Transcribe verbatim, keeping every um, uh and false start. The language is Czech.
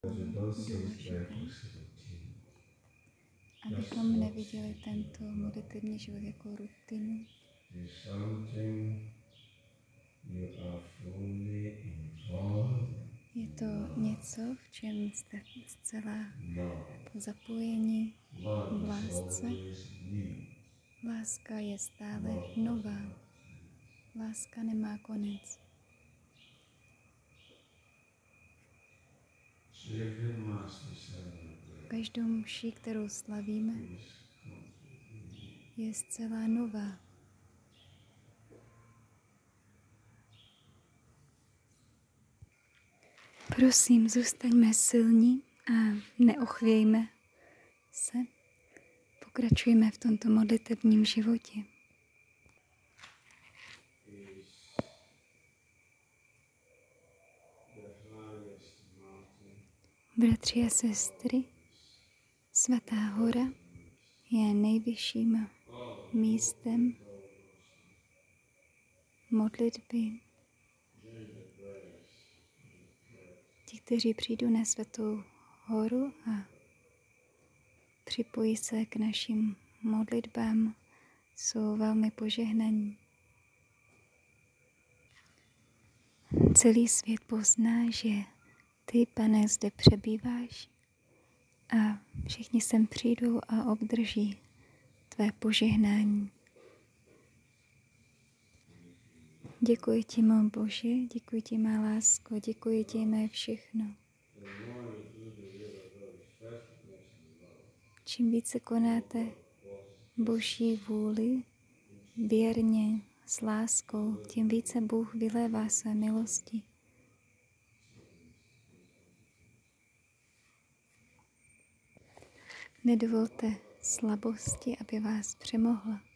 důležité, abychom neviděli tento modlitevní život jako rutinu. Je to něco, v čem jste zcela zapojeni v lásce. Láska je stále nová. Láska nemá konec. Každou mši, kterou slavíme, je zcela nová. Prosím, zůstaňme silní a neochvějme se. Pokračujeme v tomto modlitevním životě. Bratři a sestry, Svatá hora je nejvyšším místem modlitby. Ti, kteří přijdou na Svatou horu a připojí se k našim modlitbám, jsou velmi požehnaní. Celý svět pozná, že ty, Pane, zde přebýváš a všichni sem přijdou a obdrží tvé požehnání. Děkuji ti, mou Bože, děkuji ti, má lásko, děkuji ti, mé všechno. Čím více konáte Boží vůli věrně, s láskou, tím více Bůh vylévá své milosti. Nedovolte slabosti, aby vás přemohla.